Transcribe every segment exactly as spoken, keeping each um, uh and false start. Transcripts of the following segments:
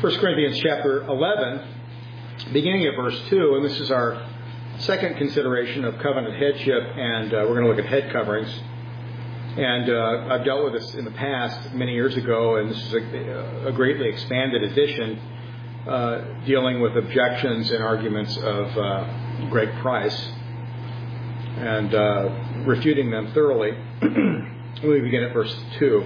First Corinthians chapter eleven, beginning at verse two, and this is our second consideration of covenant headship, and uh, we're going to look at head coverings. And uh, I've dealt with this in the past many years ago, and this is a, a greatly expanded edition uh, dealing with objections and arguments of uh, Greg Price and uh, refuting them thoroughly. Let me begin at verse two.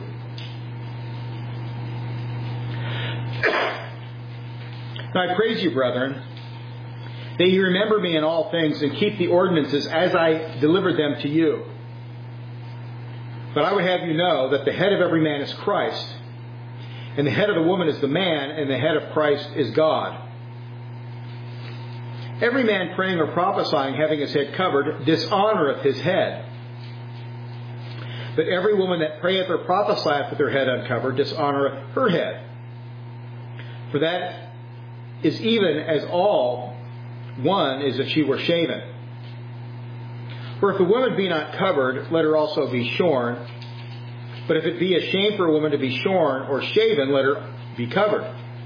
Now I praise you, brethren, that you remember me in all things and keep the ordinances as I delivered them to you. But I would have you know that the head of every man is Christ, and the head of the woman is the man, and the head of Christ is God. Every man praying or prophesying, having his head covered, dishonoureth his head. But every woman that prayeth or prophesieth with her head uncovered, dishonoureth her head. For that is even as all one is if she were shaven. For if the woman be not covered, let her also be shorn. But if it be a shame for a woman to be shorn or shaven, let her be covered.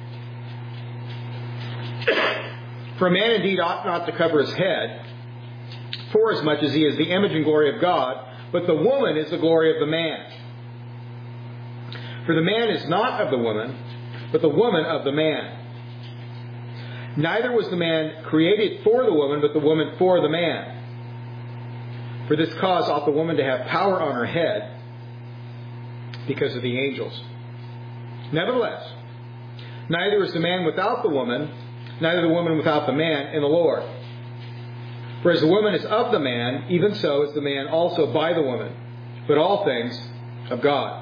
For a man indeed ought not to cover his head, forasmuch as he is the image and glory of God, but the woman is the glory of the man. For the man is not of the woman, but the woman of the man. Neither was the man created for the woman, but the woman for the man. For this cause ought the woman to have power on her head, because of the angels. Nevertheless, neither is the man without the woman, neither the woman without the man in the Lord. For as the woman is of the man, even so is the man also by the woman, but all things of God.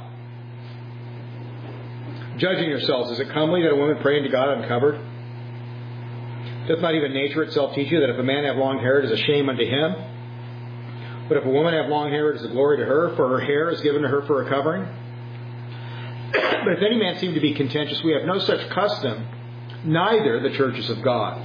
Judging yourselves, is it comely that a woman pray unto God uncovered? Doth not even nature itself teach you that if a man have long hair, it is a shame unto him? But if a woman have long hair, it is a glory to her, for her hair is given to her for a covering. But if any man seem to be contentious, we have no such custom, neither the churches of God.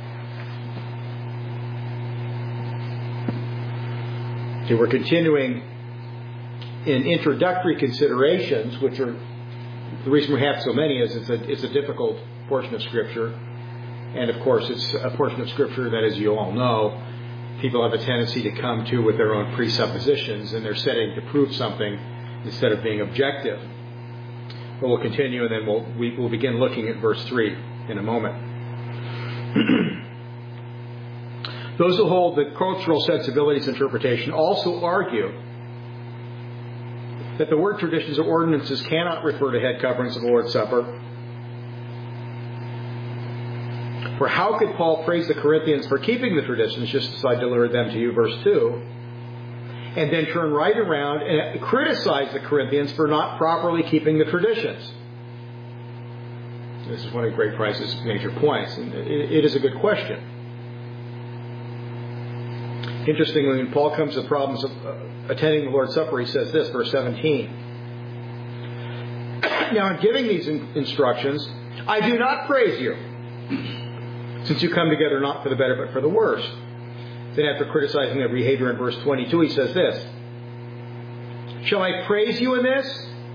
Okay, we're continuing in introductory considerations, which are, the reason we have so many is it's a, it's a difficult portion of Scripture. And of course, it's a portion of Scripture that, as you all know, people have a tendency to come to with their own presuppositions, and they're setting to prove something instead of being objective. But we'll continue, and then we'll we, we'll begin looking at verse three in a moment. Those who hold the cultural sensibilities interpretation also argue that the word traditions or ordinances cannot refer to head coverings of the Lord's Supper. For how could Paul praise the Corinthians for keeping the traditions, just as I delivered them to you, verse two, and then turn right around and criticize the Corinthians for not properly keeping the traditions? This is one of Greg Price's major points, and it is a good question. Interestingly, when Paul comes to the problems of attending the Lord's Supper, he says this, verse seventeen. Now, in giving these instructions, I do not praise you, since you come together not for the better but for the worse. Then after criticizing their behavior in verse twenty-two, he says this. Shall I praise you in this?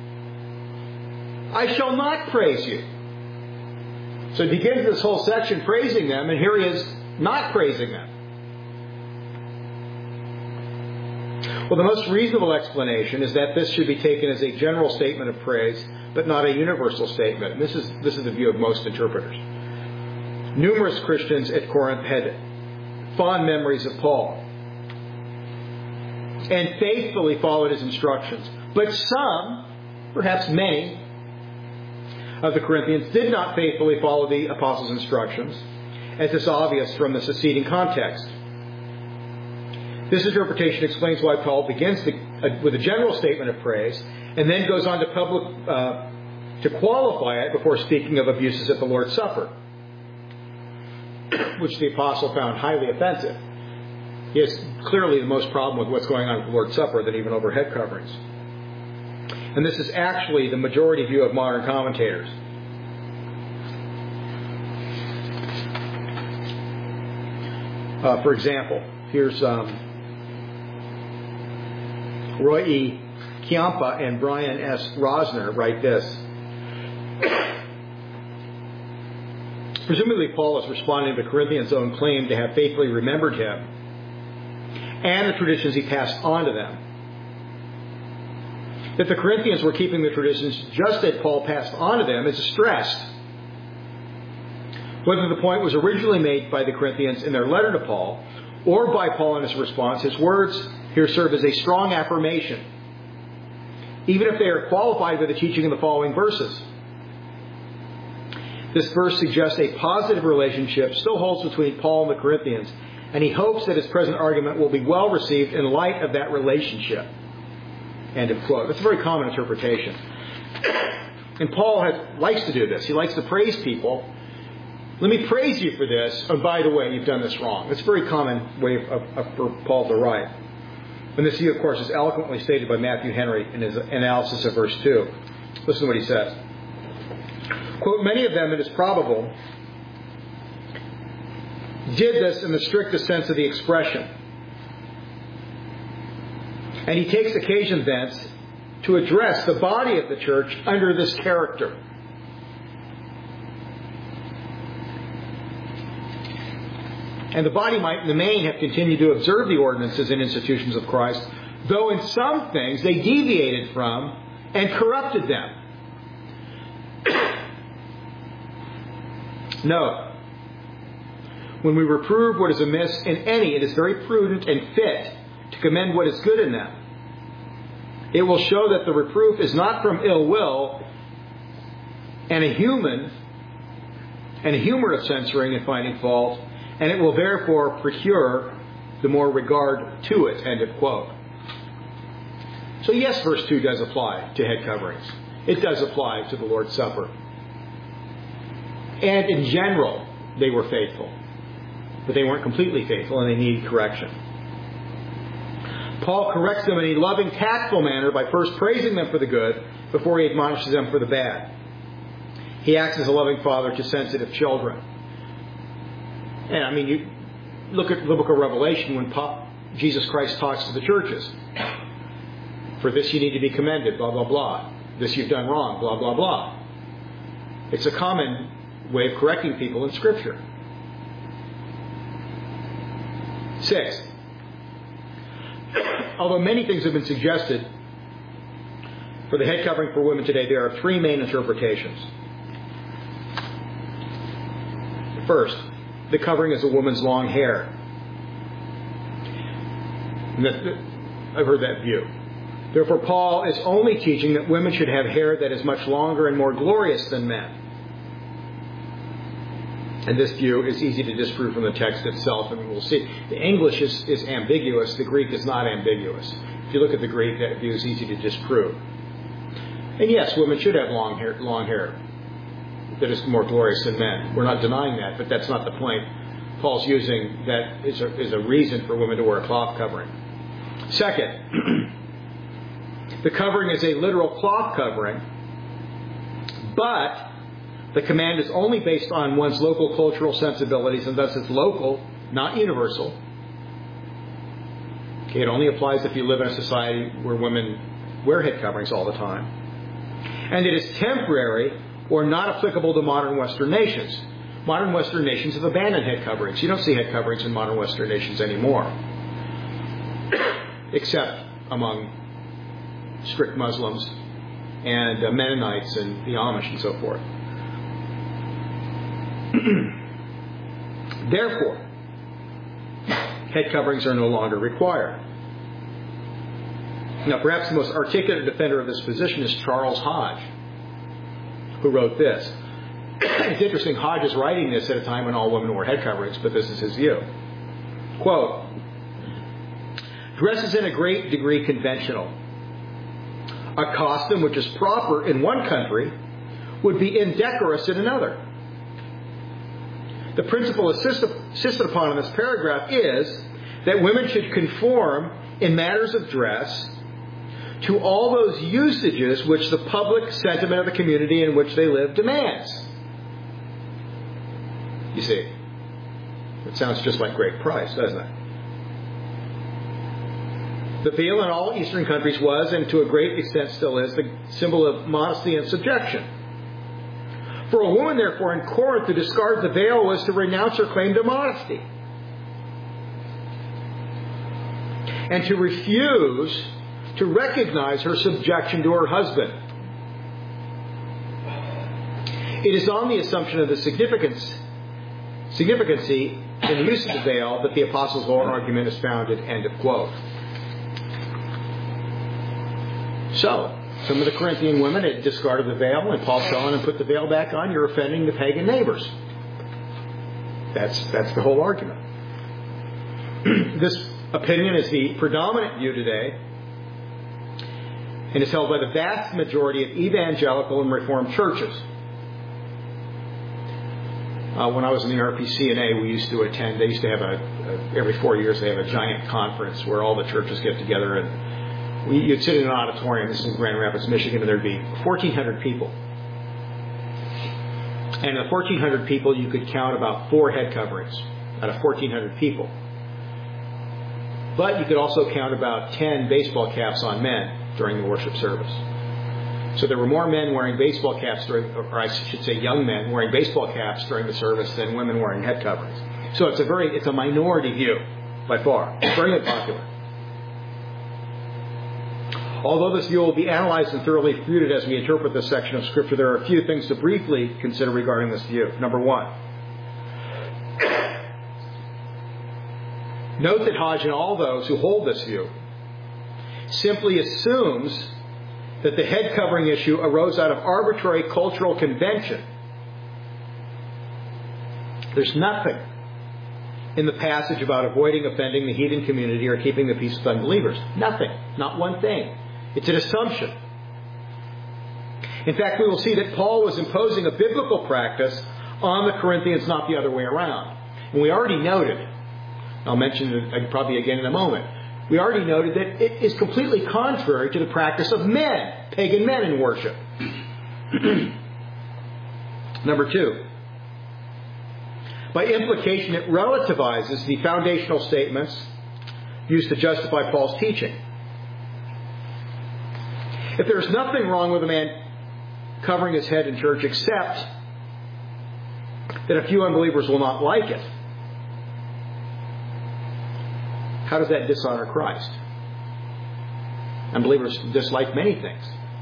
I shall not praise you. So he begins this whole section praising them, and here he is not praising them. Well, the most reasonable explanation is that this should be taken as a general statement of praise, but not a universal statement. And this is, this is the view of most interpreters. Numerous Christians at Corinth had fond memories of Paul and faithfully followed his instructions. But some, perhaps many, of the Corinthians did not faithfully follow the apostles' instructions, as is obvious from the succeeding context. This interpretation explains why Paul begins the, uh, with a general statement of praise and then goes on to public uh, to qualify it before speaking of abuses at the Lord's Supper, which the apostle found highly offensive. He has clearly the most problem with what's going on at the Lord's Supper than even over head coverings. And this is actually the majority view of modern commentators. Uh, for example, here's um, Roy E. Chiampa and Brian S. Rosner write this. Presumably Paul is responding to the Corinthians' own claim to have faithfully remembered him and the traditions he passed on to them. That the Corinthians were keeping the traditions just as Paul passed on to them is stressed. Whether the point was originally made by the Corinthians in their letter to Paul or by Paul in his response, his words here serve as a strong affirmation, even if they are qualified by the teaching in the following verses. This verse suggests a positive relationship still holds between Paul and the Corinthians, and he hopes that his present argument will be well received in light of that relationship. End of quote. That's a very common interpretation. And Paul has, likes to do this. He likes to praise people. Let me praise you for this. Oh, by the way, you've done this wrong. It's a very common way of, of, for Paul to write. And this view, of course, is eloquently stated by Matthew Henry in his analysis of verse two. Listen to what he says. Quote, many of them, it is probable, did this in the strictest sense of the expression. And he takes occasion thence to address the body of the church under this character. And the body might in the main have continued to observe the ordinances and institutions of Christ, though in some things they deviated from and corrupted them. No. When we reprove what is amiss in any, it is very prudent and fit to commend what is good in them. It will show that the reproof is not from ill will and a human and a humor of censoring and finding fault, and it will therefore procure the more regard to it. End of quote. So yes, verse two does apply to head coverings. It does apply to the Lord's Supper. And in general, they were faithful. But they weren't completely faithful and they needed correction. Paul corrects them in a loving, tactful manner by first praising them for the good before he admonishes them for the bad. He acts as a loving father to sensitive children. And I mean, you look at the book of Revelation when Paul, Jesus Christ talks to the churches. For this you need to be commended, blah, blah, blah. This you've done wrong, blah, blah, blah. It's a common way of correcting people in Scripture. Six. Although many things have been suggested for the head covering for women today, there are three main interpretations. First, the covering is a woman's long hair. I've heard that view. Therefore, Paul is only teaching that women should have hair that is much longer and more glorious than men. And this view is easy to disprove from the text itself, and we'll see. The English is, is ambiguous. The Greek is not ambiguous. If you look at the Greek, that view is easy to disprove. And yes, women should have long hair, long hair that is more glorious than men. We're not denying that, but that's not the point. Paul's using that as a, as a reason for women to wear a cloth covering. Second, the covering is a literal cloth covering, but the command is only based on one's local cultural sensibilities, and thus it's local, not universal. Okay, it only applies if you live in a society where women wear head coverings all the time. And it is temporary or not applicable to modern Western nations. Modern Western nations have abandoned head coverings. You don't see head coverings in modern Western nations anymore, except among strict Muslims and uh, Mennonites and the Amish and so forth. Therefore, head coverings are no longer required. Now, perhaps the most articulate defender of this position is Charles Hodge, who wrote this. It's interesting, Hodge is writing this at a time when all women wore head coverings, but this is his view. Quote, dress is in a great degree conventional. A costume which is proper in one country would be indecorous in another. The principle insisted upon in this paragraph is that women should conform in matters of dress to all those usages which the public sentiment of the community in which they live demands. You see, it sounds just like Great Price, doesn't it? The veil in all Eastern countries was, and to a great extent still is, the symbol of modesty and subjection. For a woman, therefore, in Corinth to discard the veil was to renounce her claim to modesty, and to refuse to recognize her subjection to her husband. It is on the assumption of the significance, significancy in the use of the veil that the Apostles' Law argument is founded. End of quote. So, some of the Corinthian women had discarded the veil, and Paul's telling them, put the veil back on, you're offending the pagan neighbors. That's, that's the whole argument. This opinion is the predominant view today, and is held by the vast majority of evangelical and Reformed churches. Uh, when I was in the R P C N A, we used to attend, they used to have a, a, every four years they have a giant conference where all the churches get together, and we, you'd sit in an auditorium, this is in Grand Rapids, Michigan, and there'd be fourteen hundred people. And of the fourteen hundred people, you could count about four head coverings out of fourteen hundred people. But you could also count about ten baseball caps on men during the worship service. So there were more men wearing baseball caps during, or I should say young men wearing baseball caps during the service than women wearing head coverings. So it's a very, it's a minority view by far. It's very unpopular. Although this view will be analyzed and thoroughly refuted as we interpret this section of Scripture, there are a few things to briefly consider regarding this view. Number one, note that Hodge and all those who hold this view simply assumes that the head covering issue arose out of arbitrary cultural convention. There's nothing in the passage about avoiding offending the heathen community or keeping the peace with unbelievers. Nothing. Not one thing. It's an assumption. In fact, we will see that Paul was imposing a biblical practice on the Corinthians, not the other way around. And we already noted, I'll mention it probably again in a moment, we already noted that it is completely contrary to the practice of men, pagan men in worship. Number two, by implication, it relativizes the foundational statements used to justify Paul's teaching. If there's nothing wrong with a man covering his head in church except that a few unbelievers will not like it, how does that dishonor Christ? Unbelievers dislike many things.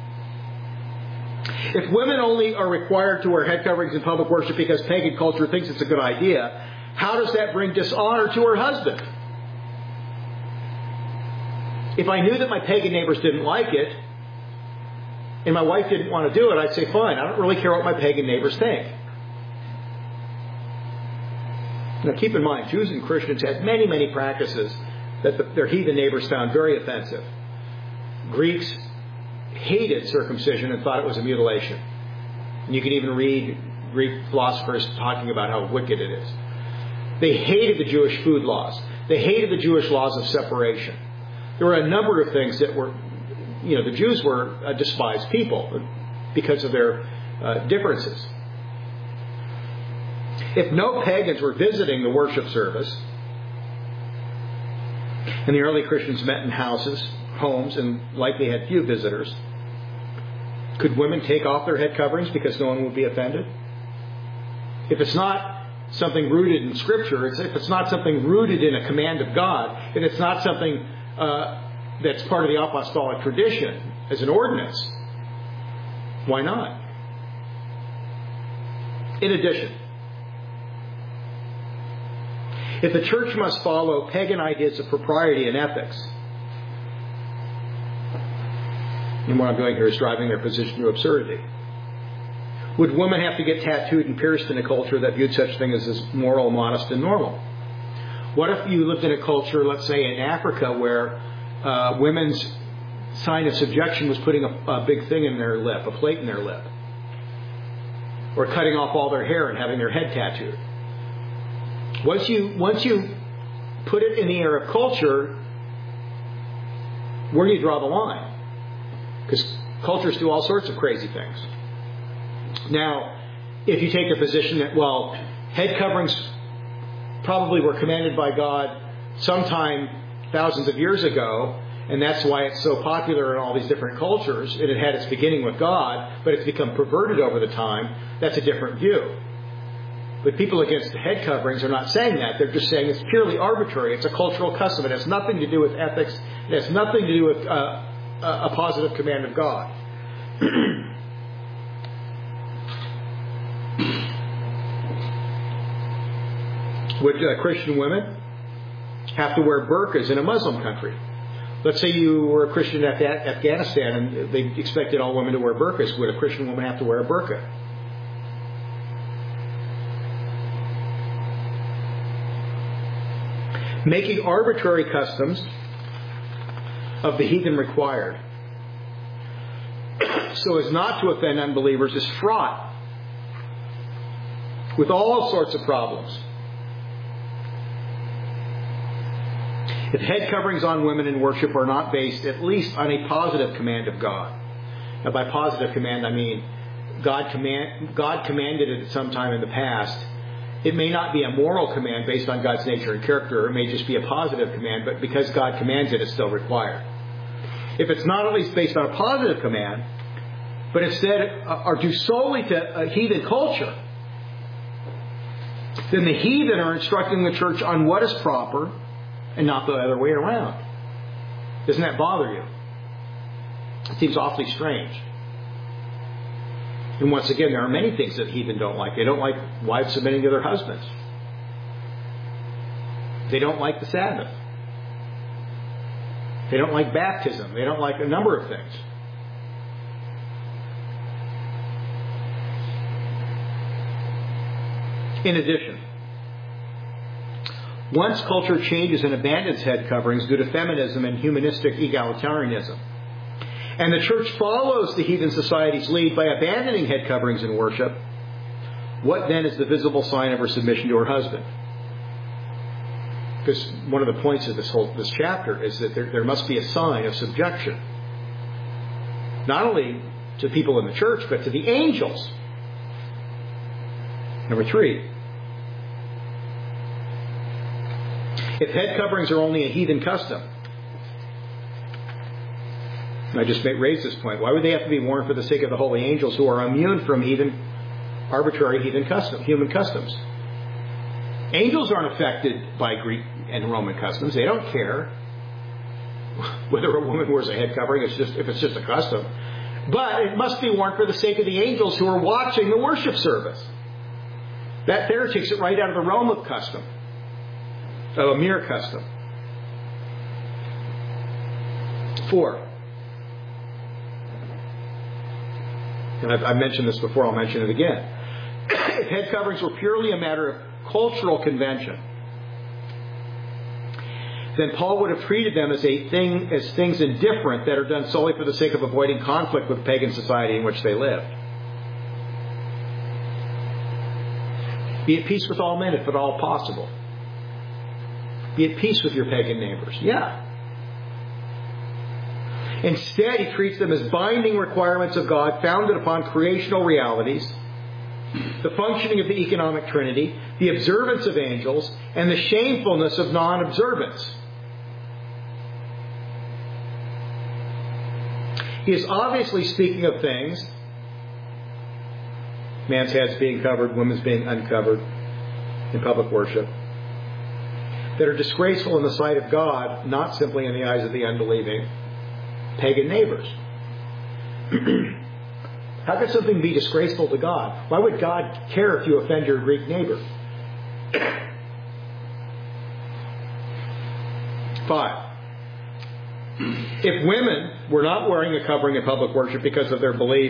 If women only are required to wear head coverings in public worship because pagan culture thinks it's a good idea, how does that bring dishonor to her husband? If I knew that my pagan neighbors didn't like it, and my wife didn't want to do it, I'd say, fine, I don't really care what my pagan neighbors think. Now keep in mind, Jews and Christians had many, many practices that the, their heathen neighbors found very offensive. Greeks hated circumcision and thought it was a mutilation. And you can even read Greek philosophers talking about how wicked it is. They hated the Jewish food laws. They hated the Jewish laws of separation. There were a number of things that were, you know, the Jews were a despised people because of their uh, differences. If no pagans were visiting the worship service, and the early Christians met in houses, homes, and likely had few visitors, could women take off their head coverings because no one would be offended? If it's not something rooted in Scripture, if it's not something rooted in a command of God, if it's not something uh, that's part of the apostolic tradition as an ordinance, why not? In addition, if the church must follow pagan ideas of propriety and ethics, and what I'm doing here is driving their position to absurdity, would women have to get tattooed and pierced in a culture that viewed such things as moral, modest, and normal? What if you lived in a culture, let's say in Africa, where uh, women's sign of subjection was putting a, a big thing in their lip, a plate in their lip, or cutting off all their hair and having their head tattooed? Once you once you put it in the Arab culture, where do you draw the line? Because cultures do all sorts of crazy things. Now, if you take the position that, well, head coverings probably were commanded by God sometime thousands of years ago, And that's why it's so popular in all these different cultures. It had had its beginning with God, but it's become perverted over the time. That's a different view. But people against the head coverings are not saying that. They're just saying it's purely arbitrary. It's a cultural custom. It has nothing to do with ethics. It has nothing to do with uh, a positive command of God. Would uh, Christian women have to wear burqas in a Muslim country? Let's say you were a Christian in Afghanistan and they expected all women to wear burqas. Would a Christian woman have to wear a burqa? Making arbitrary customs of the heathen required so as not to offend unbelievers is fraught with all sorts of problems. If head coverings on women in worship are not based at least on a positive command of God. Now, by positive command, I mean God command God commanded it at some time in the past. It may not be a moral command based on God's nature and character. It may just be a positive command, but because God commands it, it's still required. If it's not at least based on a positive command, but instead are due solely to a heathen culture, then the heathen are instructing the church on what is proper and not the other way around. Doesn't that bother you? It seems awfully strange. And once again, there are many things that heathen don't like. They don't like wives submitting to their husbands. They don't like the Sabbath. They don't like baptism. They don't like a number of things. In addition, once culture changes and abandons head coverings due to feminism and humanistic egalitarianism, and the church follows the heathen society's lead by abandoning head coverings in worship, what then is the visible sign of her submission to her husband? Because one of the points of this whole this chapter is that there, there must be a sign of subjection, not only to people in the church, but to the angels. Number three, if head coverings are only a heathen custom, and I just raised this point, why would they have to be worn for the sake of the holy angels who are immune from heathen, arbitrary heathen custom, human customs? Angels aren't affected by Greek and Roman customs. They don't care whether a woman wears a head covering. It's just if it's just a custom. But it must be worn for the sake of the angels who are watching the worship service. That there takes it right out of the realm of custom, of a mere custom. Four. And I've, I've mentioned this before, I'll mention it again. If head coverings were purely a matter of cultural convention, then Paul would have treated them as a thing, as things indifferent that are done solely for the sake of avoiding conflict with pagan society in which they lived. Be at peace with all men if at all possible. Be at peace with your pagan neighbors. Yeah. Instead, he treats them as binding requirements of God founded upon creational realities, the functioning of the economic trinity, the observance of angels, and the shamefulness of non-observance. He is obviously speaking of things, man's heads being covered, women's being uncovered in public worship, that are disgraceful in the sight of God, not simply in the eyes of the unbelieving pagan neighbors. How could something be disgraceful to God? Why would God care if you offend your Greek neighbor? Five. If women were not wearing a covering in public worship because of their belief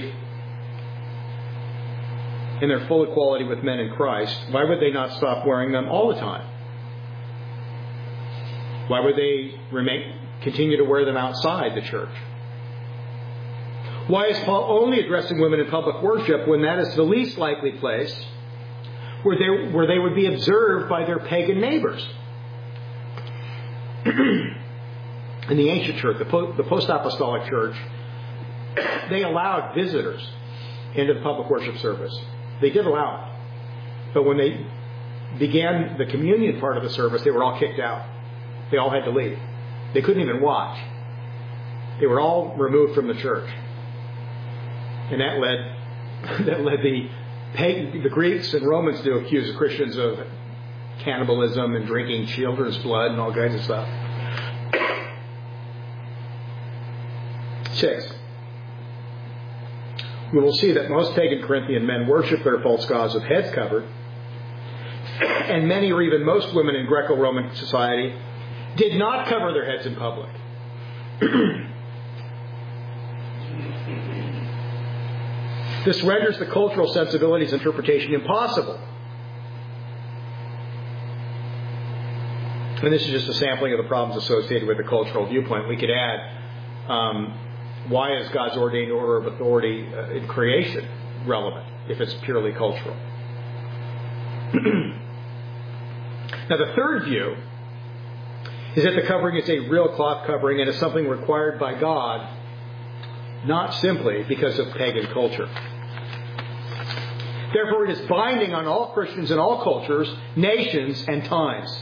in their full equality with men in Christ, why would they not stop wearing them all the time? Why would they remain, continue to wear them outside the church? Why is Paul only addressing women in public worship when that is the least likely place where they, where they would be observed by their pagan neighbors? In the ancient church, the, po- the post-apostolic church, they allowed visitors into the public worship service. They did allow it. But when they began the communion part of the service, they were all kicked out. They all had to leave. They couldn't even watch. They were all removed from the church. And that led that led the pagan, the Greeks and Romans to accuse the Christians of cannibalism and drinking children's blood and all kinds of stuff. Six. We will see that most pagan Corinthian men worship their false gods with heads covered, and many or even most women in Greco-Roman society did not cover their heads in public. This renders the cultural sensibilities interpretation impossible. And this is just a sampling of the problems associated with the cultural viewpoint. We could add, um, why is God's ordained order of authority uh, in creation relevant if it's purely cultural? Now, the third view is that the covering is a real cloth covering and is something required by God, not simply because of pagan culture. Therefore, it is binding on all Christians in all cultures, nations, and times.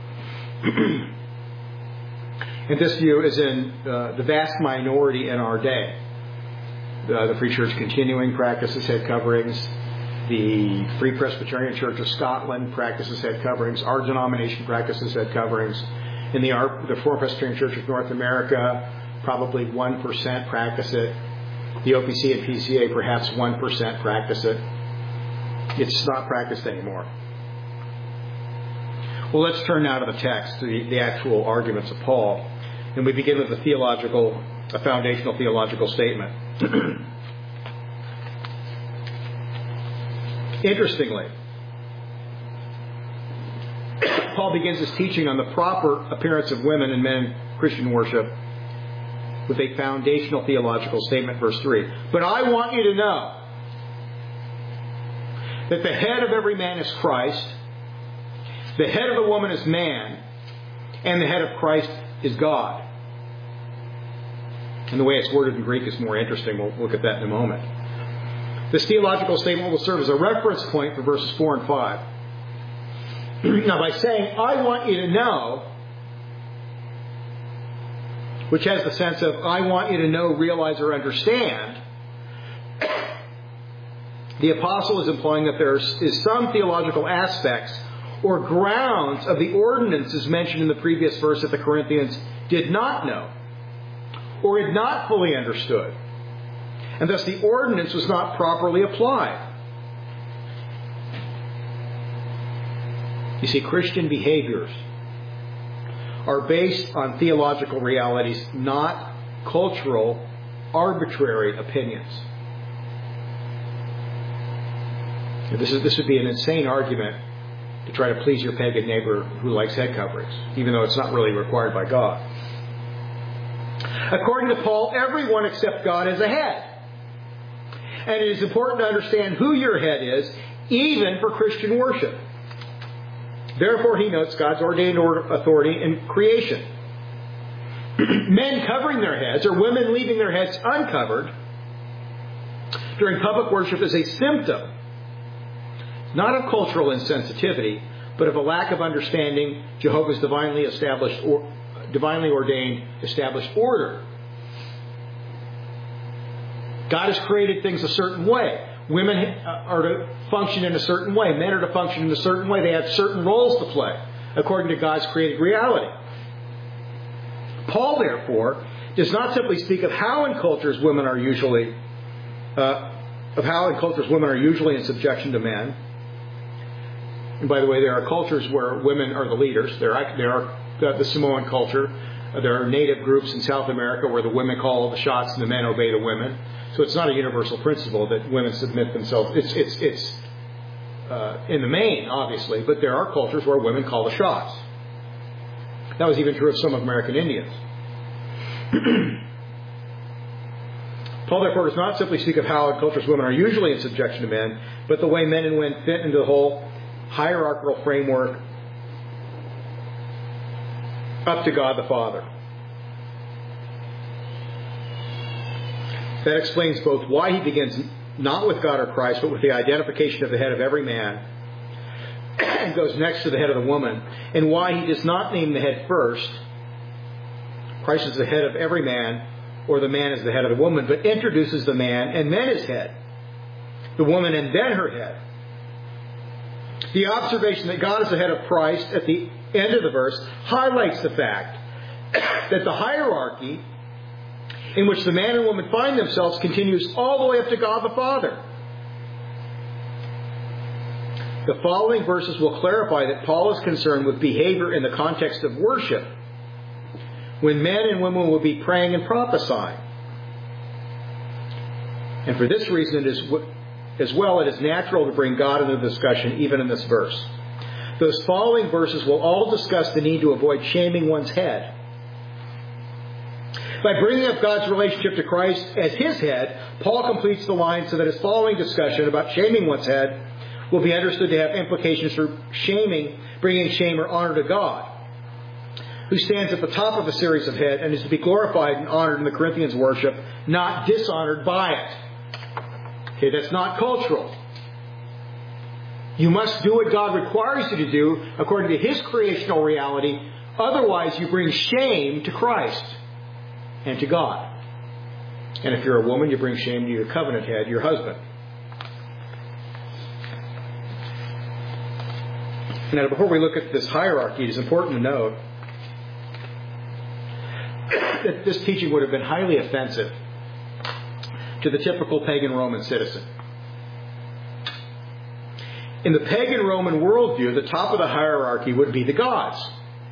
And this view is in uh, the vast minority in our day. Uh, the Free Church Continuing practices head coverings. The Free Presbyterian Church of Scotland practices head coverings. Our denomination practices head coverings. In the, our, the Reformed Presbyterian Church of North America, probably one percent practice it. The O P C and P C A, perhaps one percent practice it. It's not practiced anymore. Well, let's turn now to the text, to the, the actual arguments of Paul. And we begin with a theological, a foundational theological statement. Interestingly, Paul begins his teaching on the proper appearance of women and men in Christian worship with a foundational theological statement, verse three. But I want you to know that the head of every man is Christ, the head of the woman is man, and the head of Christ is God. And the way it's worded in Greek is more interesting. We'll look at that in a moment. This theological statement will serve as a reference point for verses four and five. Now, by saying, I want you to know, which has the sense of, I want you to know, realize, or understand, the apostle is implying that there is some theological aspects or grounds of the ordinances mentioned in the previous verse that the Corinthians did not know or had not fully understood. And thus the ordinance was not properly applied. You see, Christian behaviors are based on theological realities, not cultural, arbitrary opinions. This is this would be an insane argument to try to please your pagan neighbor who likes head coverings, even though it's not really required by God. According to Paul, everyone except God is a head. And it is important to understand who your head is, even for Christian worship. Therefore, he notes God's ordained authority in creation. Men covering their heads or women leaving their heads uncovered during public worship is a symptom, not of cultural insensitivity, but of a lack of understanding Jehovah's divinely established or divinely ordained established order. God has created things a certain way. Women are to function in a certain way. Men are to function in a certain way. They have certain roles to play according to God's created reality. Paul, therefore, does not simply speak of how in cultures women are usually uh, of how in cultures women are usually in subjection to men. And by the way, there are cultures where women are the leaders. There are, there are the Samoan culture. There are native groups in South America where the women call the shots and the men obey the women. So it's not a universal principle that women submit themselves. It's it's it's uh, in the main, obviously, but there are cultures where women call the shots. That was even true of some American Indians. Paul, therefore, does not simply speak of how in cultures women are usually in subjection to men, but the way men and women fit into the whole hierarchical framework up to God the Father. That explains both why he begins not with God or Christ, but with the identification of the head of every man, and goes next to the head of the woman, and why he does not name the head first. Christ is the head of every man or the man as the head of the woman, but introduces the man and then his head, the woman and then her head. The observation that God is the head of Christ at the end of the verse highlights the fact that the hierarchy in which the man and woman find themselves continues all the way up to God the Father. The following verses will clarify that Paul is concerned with behavior in the context of worship, when men and women will be praying and prophesying. And for this reason, it is, as well, it is natural to bring God into the discussion, even in this verse. Those following verses will all discuss the need to avoid shaming one's head. By bringing up God's relationship to Christ as His head, Paul completes the line so that his following discussion about shaming one's head will be understood to have implications for shaming, bringing shame or honor to God, who stands at the top of a series of head and is to be glorified and honored in the Corinthians' worship, not dishonored by it. Okay, that's not cultural. You must do what God requires you to do according to His creational reality. Otherwise, you bring shame to Christ and to God. And if you're a woman, you bring shame to your covenant head, your husband. Now, before we look at this hierarchy, it is important to note that this teaching would have been highly offensive to the typical pagan Roman citizen. In the pagan Roman worldview, the top of the hierarchy would be the gods.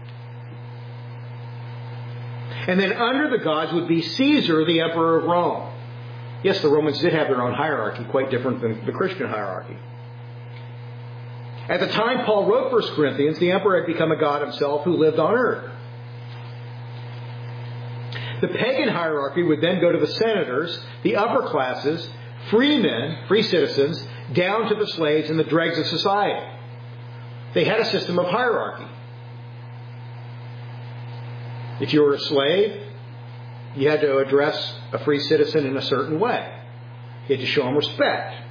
And then under the gods would be Caesar, the emperor of Rome. Yes, the Romans did have their own hierarchy, quite different than the Christian hierarchy. At the time Paul wrote First Corinthians, the emperor had become a god himself who lived on earth. The pagan hierarchy would then go to the senators, the upper classes, free men, free citizens, down to the slaves and the dregs of society. They had a system of hierarchy. If you were a slave, you had to address a free citizen in a certain way. You had to show him respect.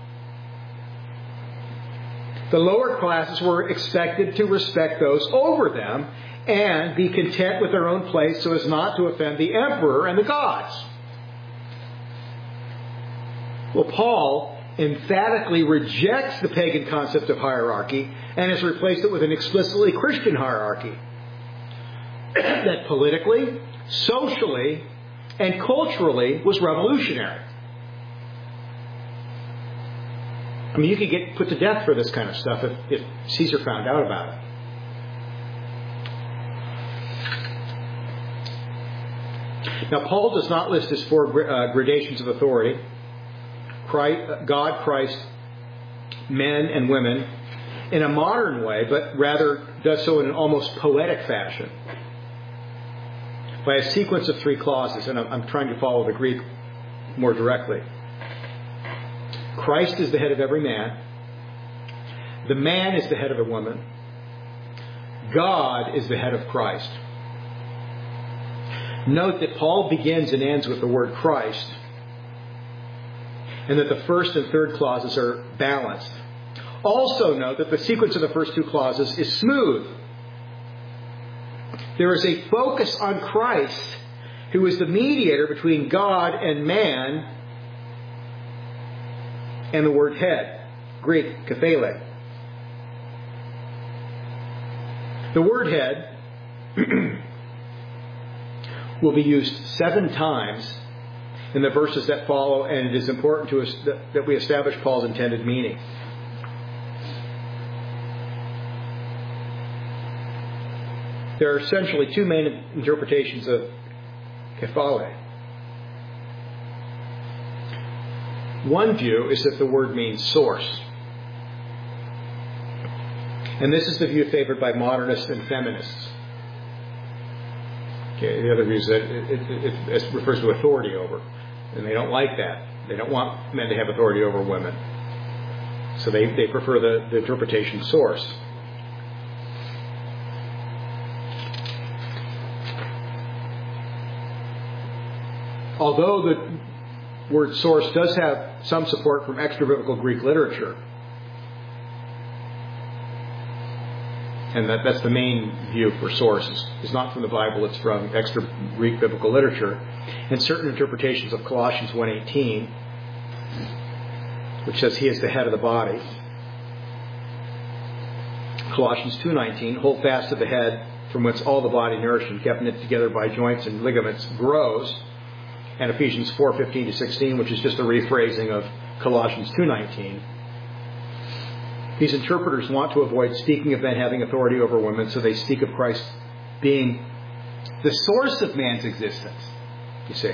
The lower classes were expected to respect those over them and be content with their own place so as not to offend the emperor and the gods. Well, Paul emphatically rejects the pagan concept of hierarchy and has replaced it with an explicitly Christian hierarchy that politically, socially, and culturally was revolutionary. I mean, you could get put to death for this kind of stuff if, if Caesar found out about it. Now, Paul does not list his four uh, gradations of authority: Christ, God, Christ, men, and women, in a modern way, but rather does so in an almost poetic fashion by a sequence of three clauses. And I'm, I'm trying to follow the Greek more directly. Christ is the head of every man. The man is the head of a woman. God is the head of Christ. Note that Paul begins and ends with the word Christ, and that the first and third clauses are balanced. Also note that the sequence of the first two clauses is smooth. There is a focus on Christ, who is the mediator between God and man, and the word head, Greek, kephale. The word head will be used seven times in the verses that follow, and it is important to us that we establish Paul's intended meaning. There are essentially two main interpretations of kephale. One view is that the word means source. And this is the view favored by modernists and feminists. Okay, the other view is that it, it, it, it refers to authority over. And they don't like that. They don't want men to have authority over women. So they, they prefer the, the interpretation source. Although the word source does have some support from extra-biblical Greek literature, and that, that's the main view for sources. It's not from the Bible, it's from extra Greek biblical literature. And certain interpretations of Colossians one eighteen, which says he is the head of the body. Colossians two nineteen, hold fast to the head, from whence all the body nourished and kept knit together by joints and ligaments grows. And Ephesians four fifteen to sixteen, which is just a rephrasing of Colossians two nineteen. These interpreters want to avoid speaking of men having authority over women, so they speak of Christ being the source of man's existence, you see.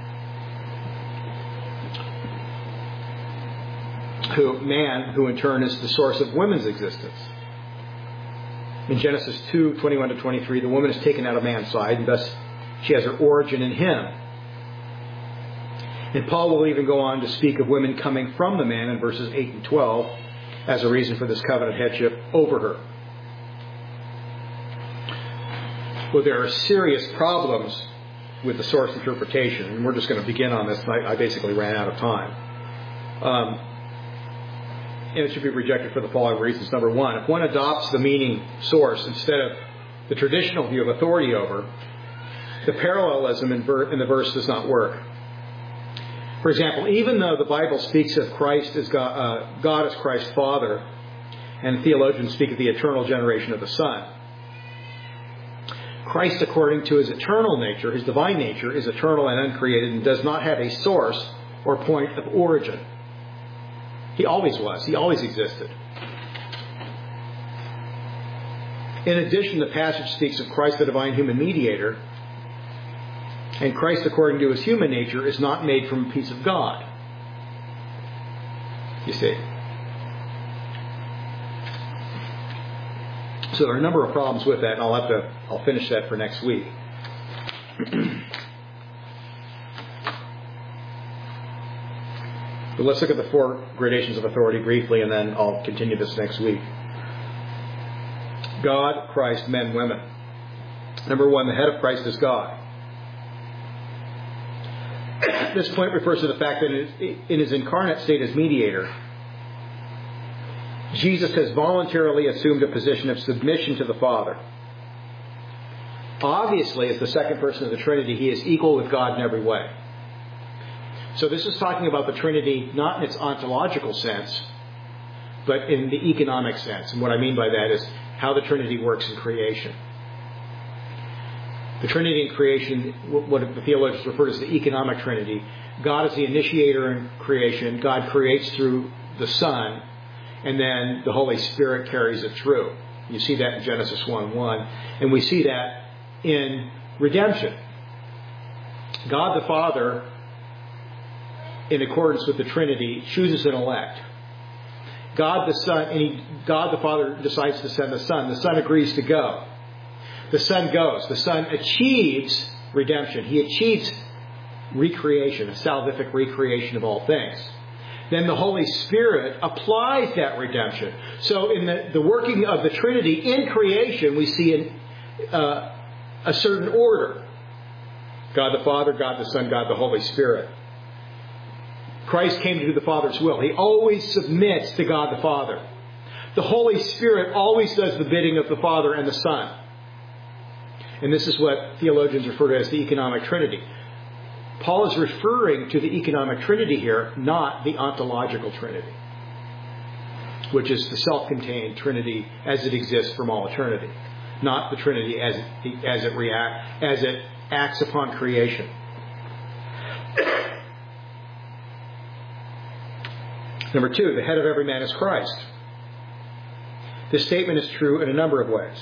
Who, man, who in turn is the source of women's existence. In Genesis two twenty-one to twenty-three, the woman is taken out of man's side, and thus she has her origin in him. And Paul will even go on to speak of women coming from the man in verses eight and twelve as a reason for this covenant headship over her. Well, there are serious problems with the source interpretation, and we're just going to begin on this. I, I basically ran out of time. Um, and it should be rejected for the following reasons. Number one, if one adopts the meaning source instead of the traditional view of authority over, the parallelism in, ver- in the verse does not work. For example, even though the Bible speaks of Christ as God, uh, God as Christ's Father, and theologians speak of the eternal generation of the Son, Christ, according to his eternal nature, his divine nature, is eternal and uncreated and does not have a source or point of origin. He always was. He always existed. In addition, the passage speaks of Christ, the divine human mediator, and Christ, according to his human nature, is not made from a piece of God. You see. So there are a number of problems with that, and I'll have to I'll finish that for next week. But let's look at the four gradations of authority briefly, and then I'll continue this next week. God, Christ, men, women. Number one, the head of Christ is God. This point refers to the fact that in his incarnate state as mediator, Jesus has voluntarily assumed a position of submission to the Father. Obviously, as the second person of the Trinity, he is equal with God in every way. So this is talking about the Trinity not in its ontological sense, but in the economic sense. And what I mean by that is how the Trinity works in creation. The Trinity in creation, what the theologians refer to as the economic Trinity. God is the initiator in creation. God creates through the Son, and then the Holy Spirit carries it through. You see that in Genesis one one. And we see that in redemption. God the Father, in accordance with the Trinity, chooses an elect. God the Son, and he, God the Father decides to send the Son. The Son agrees to go. The Son goes. The Son achieves redemption. He achieves recreation, a salvific recreation of all things. Then the Holy Spirit applies that redemption. So in the, the working of the Trinity in creation, we see an, uh, a certain order. God the Father, God the Son, God the Holy Spirit. Christ came to do the Father's will. He always submits to God the Father. The Holy Spirit always does the bidding of the Father and the Son. And this is what theologians refer to as the economic Trinity. Paul is referring to the economic Trinity here, not the ontological Trinity, which is the self-contained Trinity as it exists from all eternity, not the Trinity as it, as it react as it acts upon creation. Number two, the head of every man is Christ. This statement is true in a number of ways.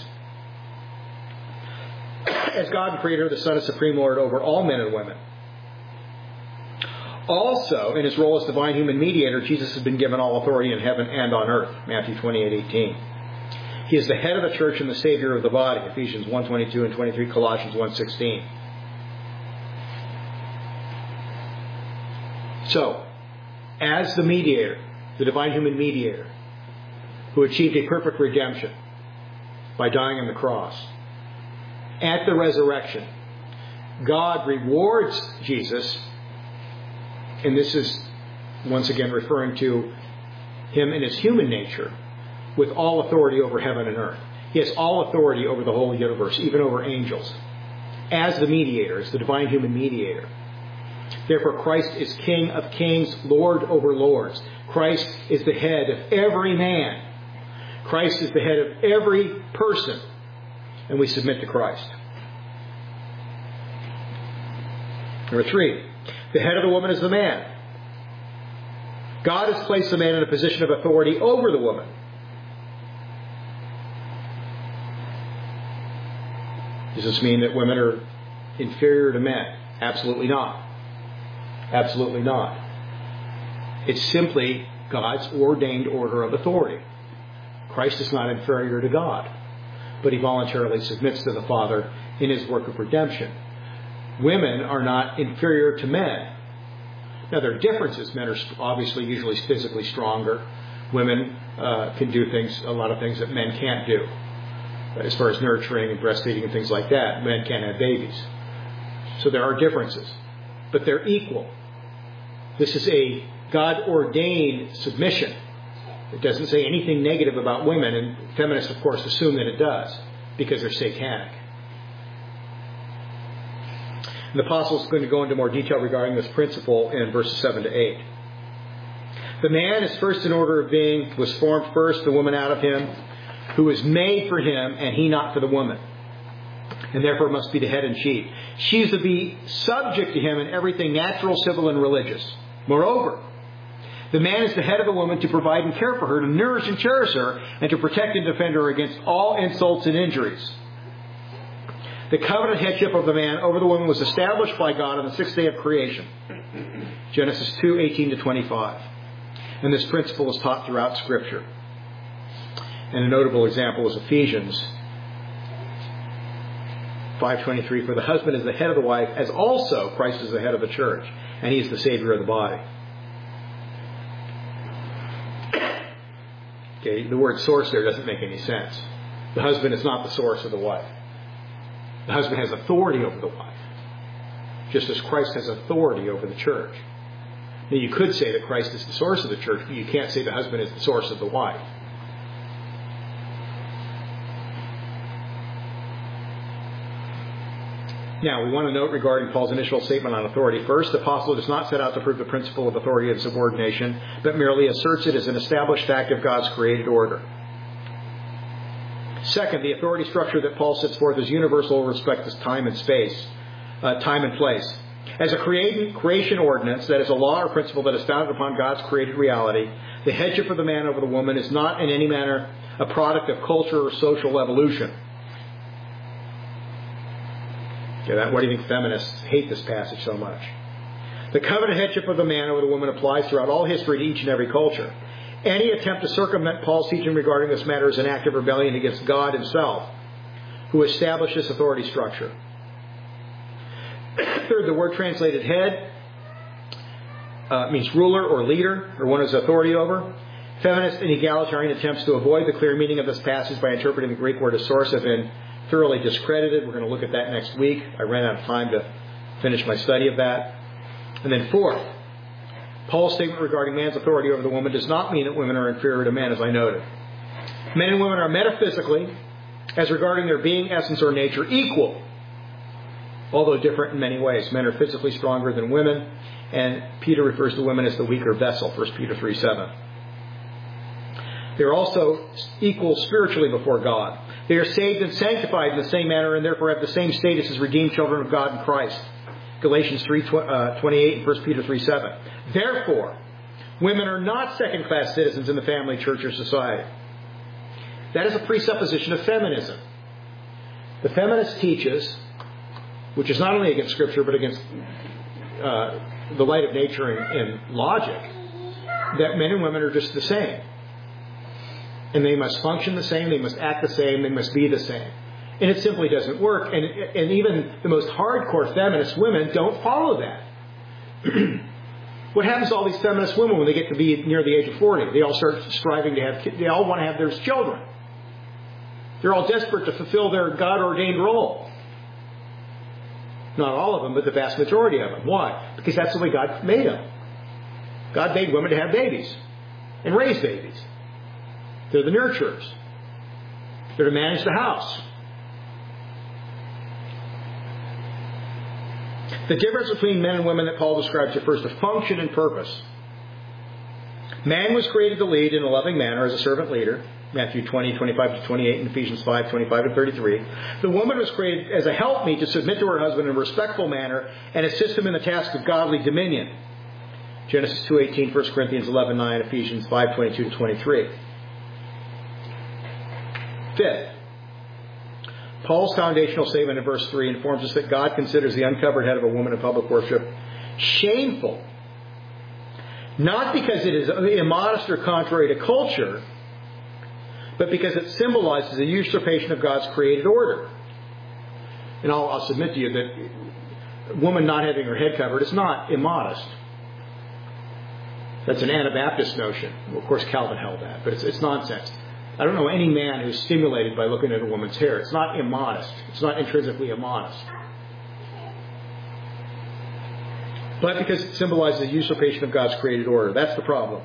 As God and Creator, the Son is Supreme Lord over all men and women. Also, in his role as divine human mediator, Jesus has been given all authority in heaven and on earth. Matthew twenty-eight eighteen. He is the head of the church and the Savior of the body. Ephesians one twenty-two and twenty-three, Colossians one sixteen. So, as the mediator, the divine human mediator, who achieved a perfect redemption by dying on the cross, at the resurrection, God rewards Jesus, and this is once again referring to him in his human nature, with all authority over heaven and earth. He has all authority over the whole universe, even over angels, as the mediator, as the divine human mediator. Therefore, Christ is King of kings, Lord over lords. Christ is the head of every man. Christ is the head of every person. And we submit to Christ. Number three, the head of the woman is the man. God has placed the man in a position of authority over the woman. Does this mean that women are inferior to men? Absolutely not. Absolutely not. It's simply God's ordained order of authority. Christ is not inferior to God, but he voluntarily submits to the Father in his work of redemption. Women are not inferior to men. Now, there are differences. Men are obviously usually physically stronger. Women uh, can do things, a lot of things that men can't do. As far as nurturing and breastfeeding and things like that, men can't have babies. So there are differences, but they're equal. This is a God-ordained submission. It doesn't say anything negative about women, and feminists, of course, assume that it does, because they're satanic. And the Apostle is going to go into more detail regarding this principle in verses seven to eight. The man is first in order of being, was formed first, the woman out of him, who was made for him, and he not for the woman, and therefore must be the head and chief. She is to be subject to him in everything natural, civil, and religious. Moreover, the man is the head of the woman to provide and care for her, to nourish and cherish her, and to protect and defend her against all insults and injuries. The covenant headship of the man over the woman was established by God on the sixth day of creation. Genesis two, eighteen to twenty-five. And this principle is taught throughout Scripture. And a notable example is Ephesians five twenty-three. For the husband is the head of the wife, as also Christ is the head of the church, and he is the Savior of the body. Okay, the word source there doesn't make any sense. The husband is not the source of the wife. The husband has authority over the wife, just as Christ has authority over the church. Now, you could say that Christ is the source of the church, but you can't say the husband is the source of the wife. Now, we want to note regarding Paul's initial statement on authority. First, the apostle does not set out to prove the principle of authority and subordination, but merely asserts it as an established fact of God's created order. Second, the authority structure that Paul sets forth is universal with respect to time and space, uh, time and place. As a create, creation ordinance, that is a law or principle that is founded upon God's created reality, the headship of the man over the woman is not in any manner a product of culture or social evolution. Okay, that, why do you think feminists hate this passage so much? The covenant headship of the man over the woman applies throughout all history to each and every culture. Any attempt to circumvent Paul's teaching regarding this matter is an act of rebellion against God himself, who established this authority structure. Third, the word translated head uh, means ruler or leader, or one who has authority over. Feminist and egalitarian attempts to avoid the clear meaning of this passage by interpreting the Greek word as source have been thoroughly discredited. We're going to look at that next week. I ran out of time to finish my study of that. And then fourth, Paul's statement regarding man's authority over the woman does not mean that women are inferior to men, as I noted. Men and women are metaphysically, as regarding their being, essence, or nature, equal, although different in many ways. Men are physically stronger than women, and Peter refers to women as the weaker vessel, First Peter three seven. They are also equal spiritually before God. They are saved and sanctified in the same manner, and therefore have the same status as redeemed children of God in Christ. Galatians three twenty-eight and First Peter three seven. Therefore, women are not second-class citizens in the family, church, or society. That is a presupposition of feminism. The feminist teaches, which is not only against Scripture, but against uh, the light of nature and, and logic, that men and women are just the same. And they must function the same, they must act the same, they must be the same. And it simply doesn't work. And, and even the most hardcore feminist women don't follow that. What happens to all these feminist women when they get to be near the age of forty? They all start striving to have kids. They all want to have their children. They're all desperate to fulfill their God-ordained role. Not all of them, but the vast majority of them. Why? Because that's the way God made them. God made women to have babies and raise babies. They're the nurturers. They're to manage the house. The difference between men and women that Paul describes refers to function and purpose. Man was created to lead in a loving manner as a servant leader. Matthew twenty, twenty-five to twenty-eight, and Ephesians five, twenty-five and thirty-three. The woman was created as a helpmeet to submit to her husband in a respectful manner and assist him in the task of godly dominion. Genesis two eighteen, First Corinthians eleven nine, Ephesians five twenty-two to twenty-three. Fifth, Paul's foundational statement in verse three informs us that God considers the uncovered head of a woman in public worship shameful. Not because it is immodest or contrary to culture, but because it symbolizes the usurpation of God's created order. And I'll, I'll submit to you that a woman not having her head covered is not immodest. That's an Anabaptist notion. Well, of course, Calvin held that, but it's, it's nonsense. I don't know any man who's stimulated by looking at a woman's hair. It's not immodest. It's not intrinsically immodest. But because it symbolizes the usurpation of God's created order. That's the problem.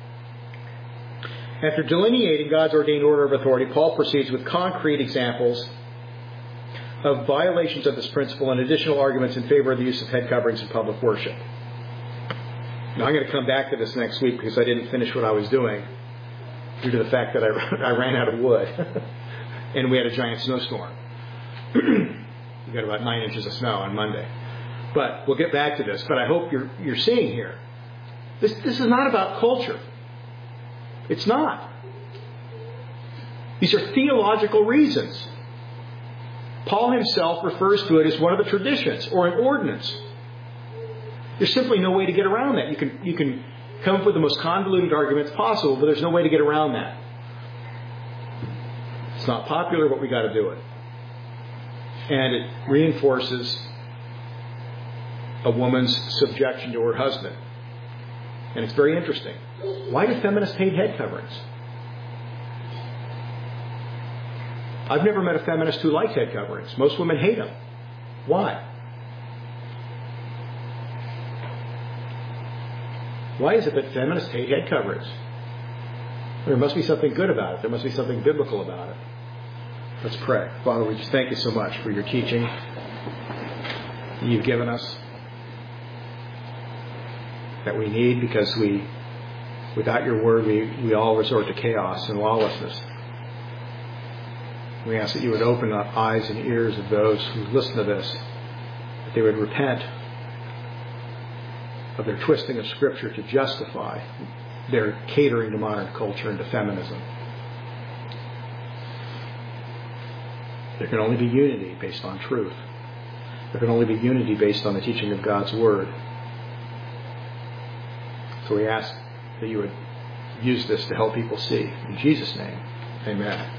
After delineating God's ordained order of authority, Paul proceeds with concrete examples of violations of this principle and additional arguments in favor of the use of head coverings in public worship. Now, I'm going to come back to this next week because I didn't finish what I was doing due to the fact that I, I ran out of wood and we had a giant snowstorm. We got about nine inches of snow on Monday. But we'll get back to this. But I hope you're you're seeing here. This this is not about culture. It's not. These are theological reasons. Paul himself refers to it as one of the traditions or an ordinance. There's simply no way to get around that. You can you can come up with the most convoluted arguments possible, but there's no way to get around that. It's not popular, but we got to do it. And it reinforces a woman's subjection to her husband. And it's very interesting. Why do feminists hate head coverings? I've never met a feminist who liked head coverings. Most women hate them. Why? Why is it that feminists hate head coverings? There must be something good about it. There must be something biblical about it. Let's pray. Father, we just thank you so much for your teaching that you've given us, that we need, because we, without your word, we, we all resort to chaos and lawlessness. We ask that you would open the eyes and ears of those who listen to this, that they would repent of their twisting of Scripture to justify their catering to modern culture and to feminism. There can only be unity based on truth. There can only be unity based on the teaching of God's Word. So we ask that you would use this to help people see. In Jesus' name, amen.